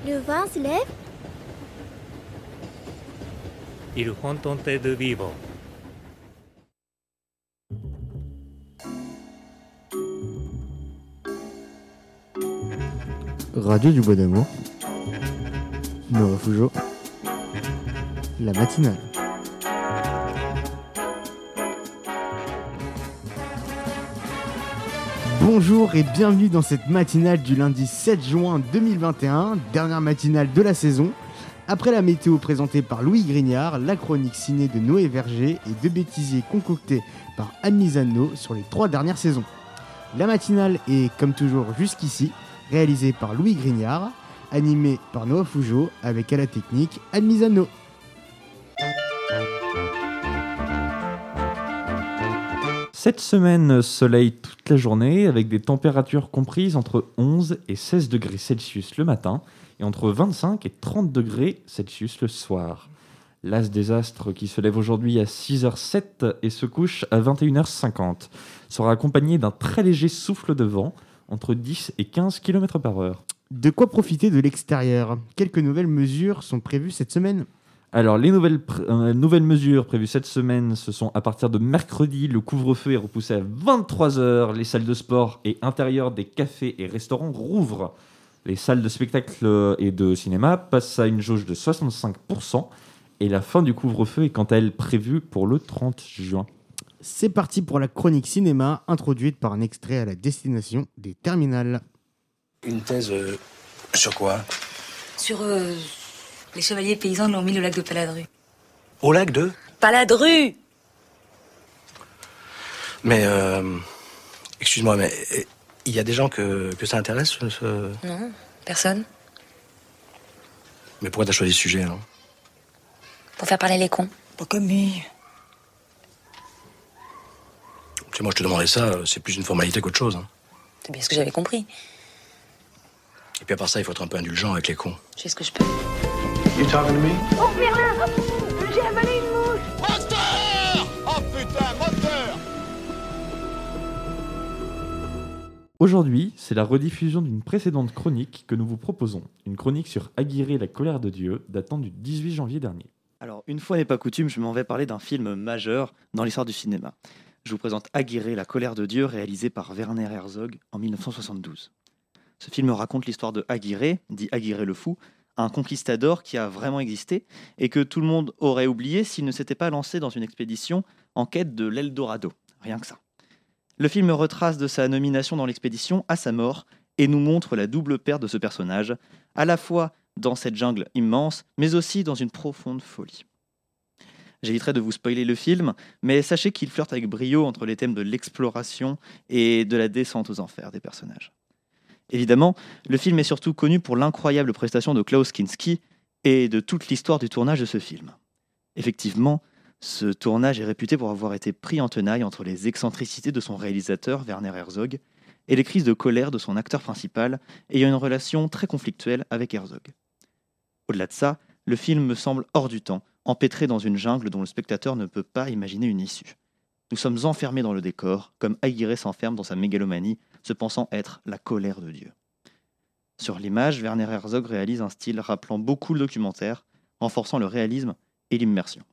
Le vent se lève. Il fonte de vivo. Radio du Bois d'Amour, Nova Fujo, la matinale. Bonjour et bienvenue dans cette matinale du lundi 7 juin 2021, dernière matinale de la saison. Après la météo présentée par Louis Grignard, la chronique ciné de Noé Verger et deux bêtisiers concoctés par Anne Misano sur les 3 dernières saisons. La matinale est, comme toujours jusqu'ici, réalisée par Louis Grignard, animée par Nova Fujo, avec à la technique Anne Misano. Cette semaine, soleil toute la journée, avec des températures comprises entre 11 et 16 degrés Celsius le matin, et entre 25 et 30 degrés Celsius le soir. L'as des astres, qui se lève aujourd'hui à 6h07 et se couche à 21h50, sera accompagné d'un très léger souffle de vent, entre 10 et 15 km/h. De quoi profiter de l'extérieur ? Quelques nouvelles mesures sont prévues cette semaine ? Alors, les nouvelles mesures prévues cette semaine, ce sont à partir de mercredi, le couvre-feu est repoussé à 23h, les salles de sport et intérieures des cafés et restaurants rouvrent. Les salles de spectacle et de cinéma passent à une jauge de 65%, et la fin du couvre-feu est quant à elle prévue pour le 30 juin. C'est parti pour la chronique cinéma, introduite par un extrait à la destination des terminales. Une thèse sur quoi ? Sur les chevaliers paysans de l'ont mis au lac de Paladru. Au lac de ? Paladru ! Mais, excuse-moi, mais il y a des gens que ça intéresse, Non, personne. Mais pourquoi t'as choisi ce sujet, alors ? Pour faire parler les cons. Pas comme lui. Tu sais, moi, je te demandais ça, c'est plus une formalité qu'autre chose. Hein. C'est bien ce que j'avais compris. Et puis à part ça, il faut être un peu indulgent avec les cons. Je fais ce que je peux. You talking to me ? Oh Merlin, j'ai avalé une mouche. Moteur ! Oh putain, moteur ! Aujourd'hui, c'est la rediffusion d'une précédente chronique que nous vous proposons. Une chronique sur Aguirre, la colère de Dieu, datant du 18 janvier dernier. Alors, une fois n'est pas coutume, je m'en vais parler d'un film majeur dans l'histoire du cinéma. Je vous présente Aguirre, la colère de Dieu, réalisé par Werner Herzog en 1972. Ce film raconte l'histoire de Aguirre, dit Aguirre le fou, un conquistador qui a vraiment existé et que tout le monde aurait oublié s'il ne s'était pas lancé dans une expédition en quête de l'Eldorado. Rien que ça. Le film retrace de sa nomination dans l'expédition à sa mort et nous montre la double perte de ce personnage, à la fois dans cette jungle immense, mais aussi dans une profonde folie. J'éviterai de vous spoiler le film, mais sachez qu'il flirte avec brio entre les thèmes de l'exploration et de la descente aux enfers des personnages. Évidemment, le film est surtout connu pour l'incroyable prestation de Klaus Kinski et de toute l'histoire du tournage de ce film. Effectivement, ce tournage est réputé pour avoir été pris en tenaille entre les excentricités de son réalisateur, Werner Herzog, et les crises de colère de son acteur principal, ayant une relation très conflictuelle avec Herzog. Au-delà de ça, le film me semble hors du temps, empêtré dans une jungle dont le spectateur ne peut pas imaginer une issue. Nous sommes enfermés dans le décor, comme Aguirre s'enferme dans sa mégalomanie, se pensant être la colère de Dieu. Sur l'image, Werner Herzog réalise un style rappelant beaucoup le documentaire, renforçant le réalisme et l'immersion.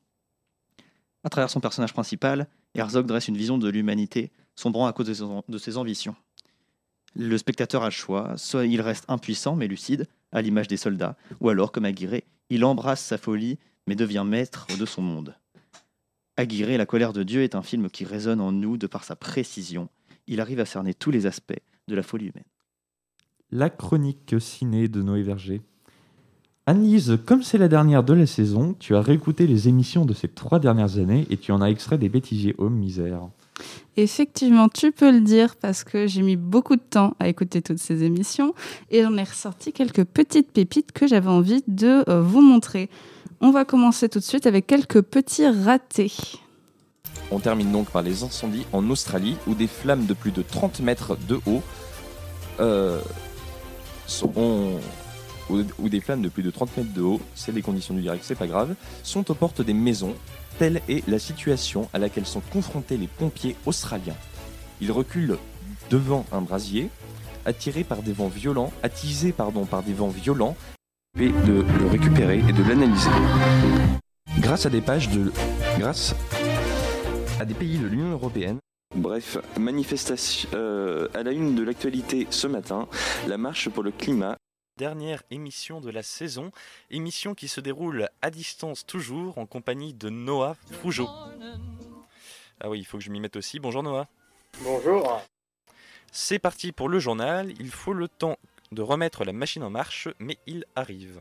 À travers son personnage principal, Herzog dresse une vision de l'humanité, sombrant à cause de ses ambitions. Le spectateur a le choix, soit il reste impuissant mais lucide, à l'image des soldats, ou alors, comme Aguirre, il embrasse sa folie mais devient maître de son monde. Aguirre, la colère de Dieu est un film qui résonne en nous de par sa précision. Il arrive à cerner tous les aspects de la folie humaine. La chronique ciné de Noé Verger. Annelise, comme c'est la dernière de la saison, tu as réécouté les émissions de ces 3 dernières années et tu en as extrait des bêtisiers hommes misère. Effectivement, tu peux le dire parce que j'ai mis beaucoup de temps à écouter toutes ces émissions et j'en ai ressorti quelques petites pépites que j'avais envie de vous montrer. On va commencer tout de suite avec quelques petits ratés. On termine donc par les incendies en Australie où des flammes de plus de 30 mètres de haut c'est les conditions du direct, c'est pas grave, sont aux portes des maisons. Telle est la situation à laquelle sont confrontés les pompiers australiens. Ils reculent devant un brasier, attisés par des vents violents et de le récupérer et de l'analyser. Grâce à des pays de l'Union européenne. Bref, manifestation à la une de l'actualité ce matin, la marche pour le climat. Dernière émission de la saison, émission qui se déroule à distance toujours en compagnie de Noah Frougeau. Ah oui, il faut que je m'y mette aussi. Bonjour Noah. Bonjour. C'est parti pour le journal, il faut le temps de remettre la machine en marche, mais il arrive.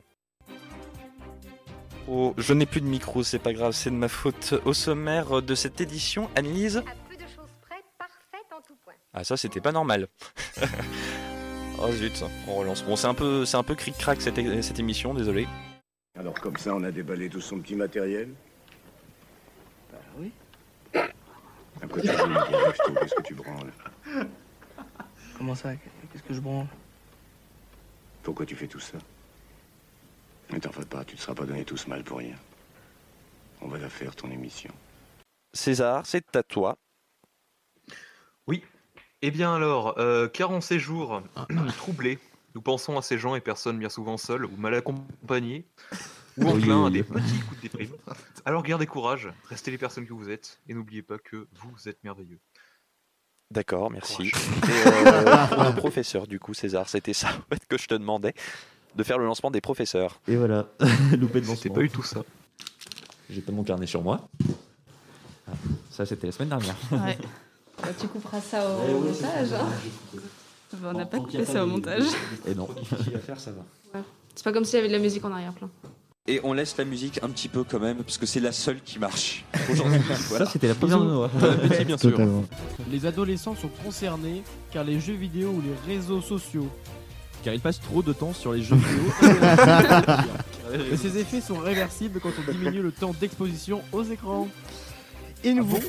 Oh, je n'ai plus de micro, c'est pas grave, c'est de ma faute. Au sommaire de cette édition, Annelise. À peu de choses près, parfaite en tout point. Ah ça, c'était pas normal. Oh zut, on relance. Bon, c'est un peu cric-crac cette émission, désolé. Alors comme ça, on a déballé tout son petit matériel. Bah oui. Après, tu veux me dire, Resto, qu'est-ce que tu branles? Comment ça? Qu'est-ce que je branle? Pourquoi tu fais tout ça? Ne t'en fais pas, tu ne seras pas donné tout ce mal pour rien. On va la faire, ton émission. César, c'est à toi. Oui. Eh bien alors, car en ces jours troublés, nous pensons à ces gens et personnes bien souvent seuls ou mal accompagnés, ou enclins à des petits coups de déprime. Alors gardez courage, restez les personnes que vous êtes, et n'oubliez pas que vous êtes merveilleux. D'accord, merci. Et pour le professeur, du coup, César, c'était ça en fait, que je te demandais, de faire le lancement des professeurs. Et voilà, loupé de lancement. C'est pas eu tout ça. J'ai pas mon carnet sur moi. Ah, ça, c'était la semaine dernière. Ouais. Bah, tu couperas ça au montage. Hein. Bah, on n'a pas coupé ça au montage. Et non. À faire, ça va. Ouais. C'est pas comme s'il y avait de la musique en arrière-plan. Et on laisse la musique un petit peu quand même, parce que c'est la seule qui marche aujourd'hui. Voilà. Ça, c'était la première de Noah. Petit, bien sûr. Les adolescents sont concernés car les jeux vidéo ou les réseaux sociaux. Car ils passent trop de temps sur les jeux vidéo. Et ces effets sont réversibles quand on diminue le temps d'exposition aux écrans. Et nouveau.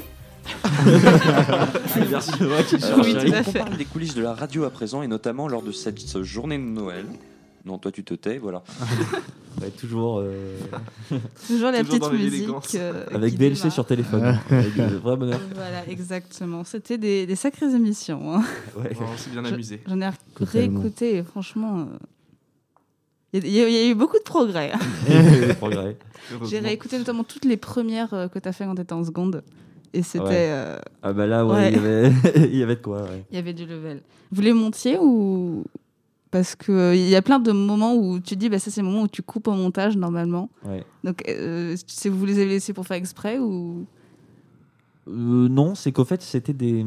Merci. On parle des coulisses de la radio à présent, et notamment lors de cette journée de Noël. Non, toi tu te tais, voilà. Ouais, toujours la petite musique. Avec DLC démarre sur téléphone. Avec vrai bonheur. Voilà, exactement. C'était des sacrées émissions. Hein. Ouais. On s'est bien amusé. J'en ai réécouté et franchement... Il y a eu beaucoup de progrès. J'ai réécouté notamment toutes les premières que tu as fait quand tu étais en seconde. Et c'était... Ouais. Ah bah là, ouais. Il y avait de quoi. Ouais. Il y avait du level. Vous les montiez ou... Parce qu'il y a plein de moments où tu te dis, bah, ça c'est le moment où tu coupes au montage normalement. Ouais. Donc, vous les avez laissés pour faire exprès ou... Non, c'est qu'au fait, c'était des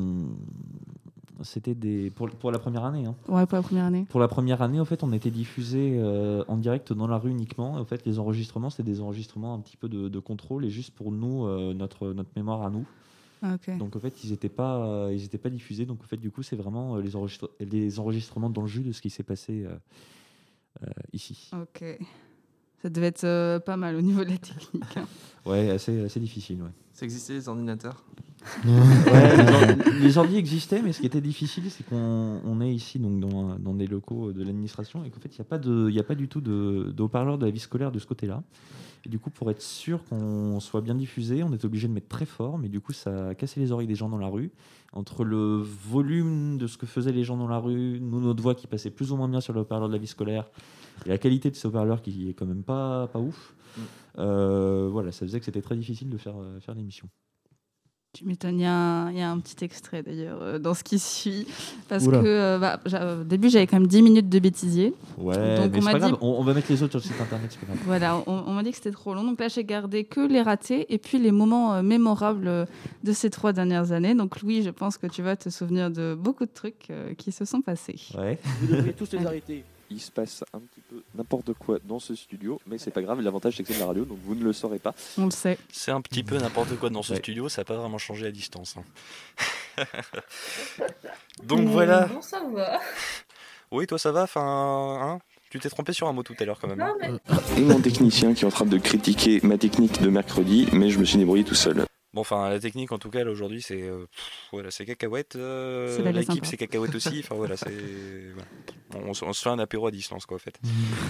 pour la première année. Hein. Ouais, pour la première année. Pour la première année, en fait, on était diffusé en direct dans la rue uniquement. Et en fait, les enregistrements, c'était des enregistrements un petit peu de contrôle et juste pour nous, notre mémoire à nous. Okay. Donc en fait, ils étaient pas diffusés. Donc en fait, du coup, c'est vraiment les enregistrements dans le jus de ce qui s'est passé ici. Ok. Ça devait être pas mal au niveau de la technique. Hein. Ouais, assez difficile. Ouais. Ça existait les ordinateurs. Ouais, les ordi existaient, mais ce qui était difficile, c'est qu'on est ici donc dans des locaux de l'administration et qu'en fait, il n'y a pas du tout de haut-parleur de la vie scolaire de ce côté-là. Et du coup, pour être sûr qu'on soit bien diffusé, on est obligé de mettre très fort, mais du coup, ça a cassé les oreilles des gens dans la rue. Entre le volume de ce que faisaient les gens dans la rue, nous, notre voix qui passait plus ou moins bien sur le haut-parleur de la vie scolaire, et la qualité de ce haut-parleur qui est quand même pas ouf, voilà, ça faisait que c'était très difficile de faire l'émission. Tu m'étonnes, il y a un petit extrait d'ailleurs dans ce qui suit. Parce que au début, j'avais quand même 10 minutes de bêtisier. Ouais, donc mais c'est pas grave, on va mettre les autres sur le site internet, c'est pas grave. Voilà, on m'a dit que c'était trop long. Donc là, j'ai gardé que les ratés et puis les moments mémorables de ces 3 dernières années. Donc Louis, je pense que tu vas te souvenir de beaucoup de trucs qui se sont passés. Ouais. Vous devriez tous les arrêter. Il se passe un petit peu n'importe quoi dans ce studio, mais c'est pas grave, l'avantage c'est que c'est de la radio, donc vous ne le saurez pas. On le sait. C'est un petit peu n'importe quoi dans ce studio, ça n'a pas vraiment changé à distance. Hein. Donc voilà. Bon, ça va. Oui, toi ça va, hein, tu t'es trompé sur un mot tout à l'heure quand même. Non, mais... Et mon technicien qui est en train de critiquer ma technique de mercredi, mais je me suis débrouillé tout seul. Bon, enfin, la technique en tout cas, là, aujourd'hui, c'est voilà, c'est cacahuète. L'équipe, c'est cacahuète aussi. Enfin, voilà, c'est. Voilà. On se fait un apéro à distance, quoi, en fait.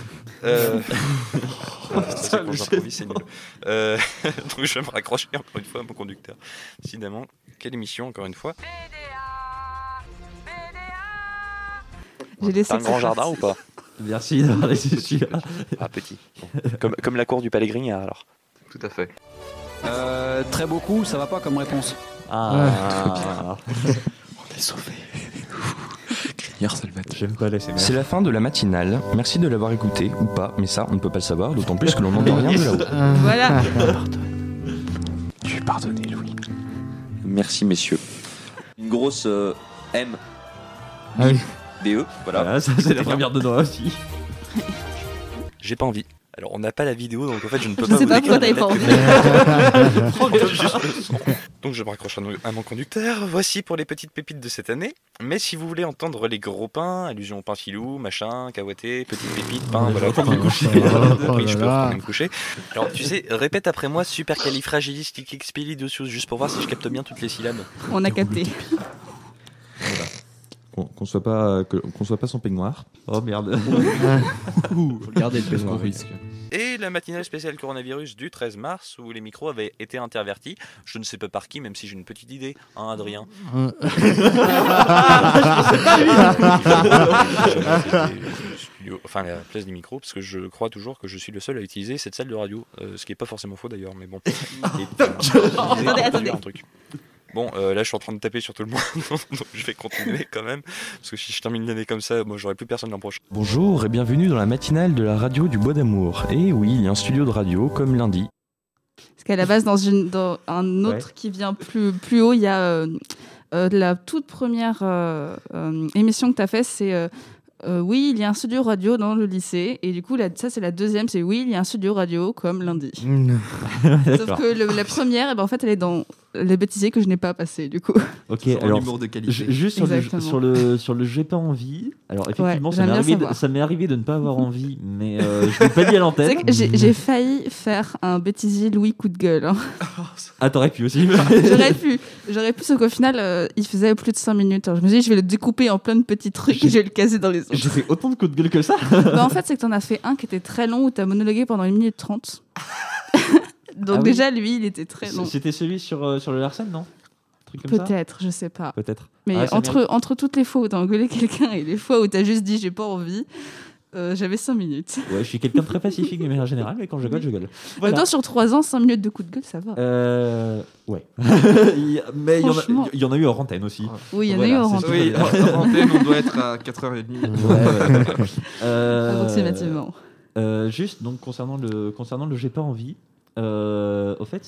Ça, quand j'improvise, c'est nul. Donc, je vais me raccrocher encore une fois à mon conducteur. Décidément, quelle émission, encore une fois. J'ai laissé T'as un grand jardin ou pas? Merci d'avoir laissé celui-là. Ah, petit. Bon. Comme la cour du Palais Grignard, alors. Tout à fait. Très beaucoup, ça va pas comme réponse. Ah. On est sauvés. Grignard Salvat. J'aime pas laisser. C'est la fin de la matinale. Merci de l'avoir écouté ou pas, mais ça, on ne peut pas le savoir, d'autant plus que l'on n'entend rien de là-haut. Voilà. Je suis pardonné, Louis. Merci, messieurs. Une grosse M. Ah oui. DE, voilà. Ça c'est la première de doigts aussi. J'ai pas envie. Alors, on n'a pas la vidéo, donc en fait, je ne peux Je pas sais vous pas décrire pourquoi la t'avais tête pas que j'ai. Juste le son. Donc, je me raccroche à mon conducteur. Voici pour les petites pépites de cette année. Mais si vous voulez entendre les gros pains, allusion au pain filou, machin, cahuaté, petites pépites, pain, voilà, je vais me coucher. Oui, je peux retourner me coucher. Alors, tu sais, répète après moi supercalifragilisticexpialidocious, juste pour voir si je capte bien toutes les syllabes. On a capté. Voilà. Qu'on soit pas sans peignoir. Oh merde. Faut garder le peignoir. Risque. Et la matinale spéciale coronavirus du 13 mars où les micros avaient été intervertis. Je ne sais pas par qui, même si j'ai une petite idée, hein, Adrien. Enfin, la place des micros, parce que je crois toujours que je suis le seul à utiliser cette salle de radio, ce qui n'est pas forcément faux d'ailleurs, mais bon. Attendez. Un truc. Bon, là je suis en train de taper sur tout le monde, donc je vais continuer quand même, parce que si je termine l'année comme ça, moi j'aurai plus personne l'an prochain. Bonjour et bienvenue dans la matinale de la radio du Bois d'Amour. Et oui, il y a un studio de radio, comme lundi. Parce qu'à la base, dans un autre qui vient plus haut, il y a la toute première émission que tu as fait, c'est oui, il y a un studio radio dans le lycée. Et du coup, ça, c'est la deuxième, c'est oui, il y a un studio radio comme lundi. Sauf que la première, en fait, elle est dans les bêtisiers que je n'ai pas passé, du coup. Ok, Sur alors, l'humour de qualité. juste sur le j'ai pas envie. Alors, effectivement, Ouais, ça m'est arrivé de ne pas avoir envie, mais je l'ai pas dit à l'antenne. Tu sais que j'ai failli faire un bêtisier Louis coup de gueule. Hein. Ah, t'aurais pu aussi. J'aurais pu, sauf qu'au final, il faisait plus de 5 minutes. Alors, je me suis dit, je vais le découper en plein de petits trucs et je vais le caser dans les autres. J'ai fait autant de coups de gueule que ça. En fait, c'est que t'en as fait un qui était très long où t'as monologué pendant 1 minute 30. Donc Ah déjà, oui. lui, il était très long. C'était celui sur le Larsen, non? Un truc comme ça. Peut-être, je sais pas. Peut-être. Mais Ah, ça entre toutes les fois où t'as engueulé quelqu'un et les fois où t'as juste dit j'ai pas envie, j'avais 5 minutes. Ouais, je suis quelqu'un de très pacifique de manière générale, mais quand je gueule, je gueule. Voilà. Attends, sur 3 ans, 5 minutes de coup de gueule, ça va. Ouais. Mais il y en a eu hors antenne aussi. Oui, il y en a eu hors antenne. Oui, hors antenne, on doit être à 4h30. Approximativement. Juste, donc, concernant le j'ai pas envie, au fait,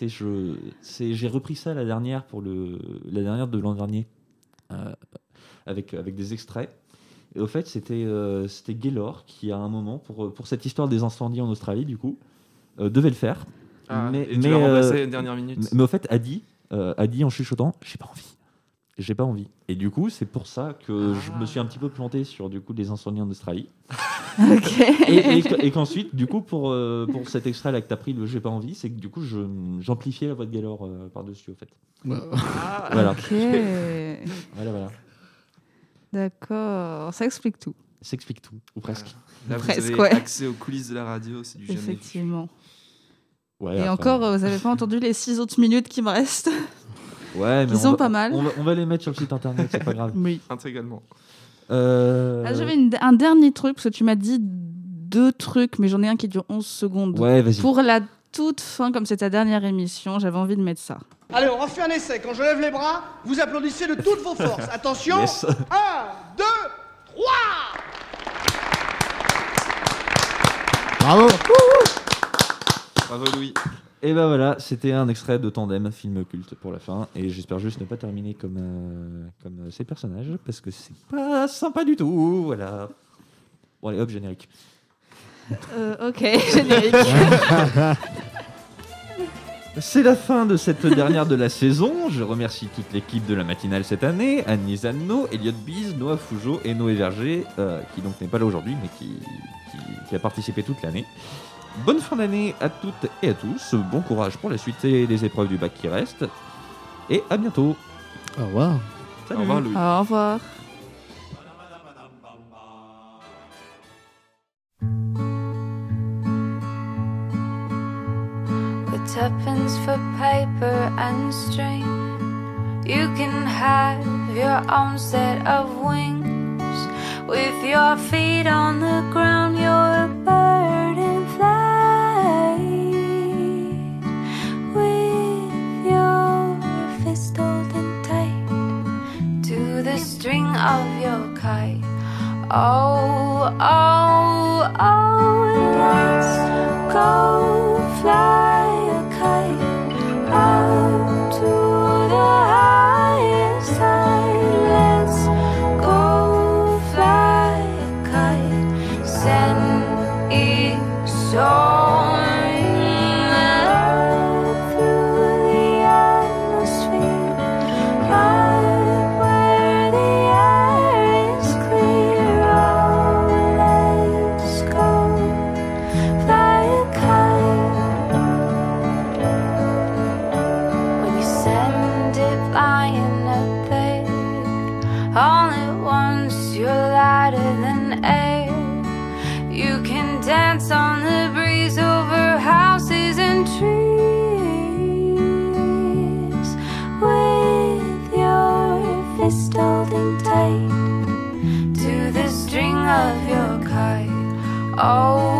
j'ai repris ça la dernière de l'an dernier, avec des extraits. Et au fait, c'était Gaylor qui, à un moment, pour cette histoire des incendies en Australie, du coup, devait le faire. Ah, et tu l'as remplacé à la dernière minute. Mais au fait, a dit en chuchotant, j'ai pas envie. Et du coup, c'est pour ça que je me suis un petit peu planté sur du coup les incendies en Australie. Ok. Et qu'ensuite, du coup, pour cet extrait là que t'as pris, le j'ai pas envie, c'est que du coup, j'amplifiais la voix de Gaylor par-dessus, au fait. Voilà. Ok. Voilà. D'accord, ça explique tout. Ça explique tout, ou presque. Là, vous Presque, avez ouais. accès aux coulisses de la radio, c'est du jamais vu. Effectivement. Ouais, Et après, encore, vous n'avez pas entendu les 6 autres minutes qui me restent. Ouais, mais Ils sont pas mal. On va les mettre sur le site internet, c'est pas grave. Oui. Intégralement. J'avais un dernier truc, parce que tu m'as dit 2 trucs, mais j'en ai un qui dure 11 secondes. Ouais, vas-y. Pour la toute fin, comme c'est ta dernière émission, j'avais envie de mettre ça. Allez, on refait un essai. Quand je lève les bras, vous applaudissez de toutes vos forces. Attention. Yes. 1, 2, 3. Bravo. Bravo Louis. Et ben voilà, c'était un extrait de Tandem, film culte pour la fin. Et j'espère juste ne pas terminer comme ces personnages, parce que c'est pas sympa du tout. Voilà. Bon, allez, hop, générique. Ok, générique. C'est la fin de cette dernière de la saison. Je remercie toute l'équipe de la matinale cette année. Annie Zanno, Elliot Biz, Noah Fougeot et Noé Verger, qui donc n'est pas là aujourd'hui, mais qui a participé toute l'année. Bonne fin d'année à toutes et à tous. Bon courage pour la suite et les épreuves du bac qui restent. Et à bientôt. Au revoir. Salut. Au revoir Louis. Au revoir. Tuppence for paper and string. You can have your own set of wings With your feet on the ground, you're a bird in flight. With your fist holding tight to the string of your kite. Oh, oh, oh, let's go fly a kite up to the highest height. Let's go fly a kite, send it soaring up through the atmosphere, up where the air is clear. Oh, let's go fly a kite. When you send it flying up there, all at once you're lighter than air. You can dance on the breeze over houses and trees, with your fist holding tight to the string of your kite. Oh,